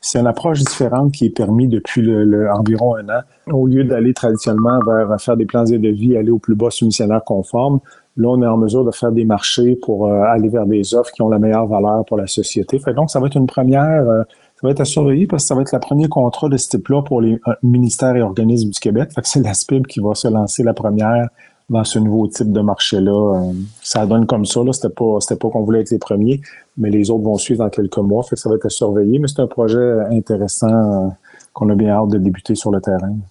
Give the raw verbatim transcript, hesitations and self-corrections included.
C'est une approche différente qui est permise depuis le, le- environ un an. Au lieu d'aller traditionnellement vers faire des plans de vie, aller au plus bas soumissionnaire conforme, là, on est en mesure de faire des marchés pour euh, aller vers des offres qui ont la meilleure valeur pour la société. Fait donc, ça va être une première, euh, ça va être à surveiller parce que ça va être le premier contrat de ce type-là pour les euh, ministères et organismes du Québec. Fait que c'est la S P I B qui va se lancer la première dans ce nouveau type de marché-là. Euh, ça donne comme ça, là. C'était pas, c'était pas qu'on voulait être les premiers, mais les autres vont suivre dans quelques mois. Fait que ça va être à surveiller, mais c'est un projet intéressant euh, qu'on a bien hâte de débuter sur le terrain.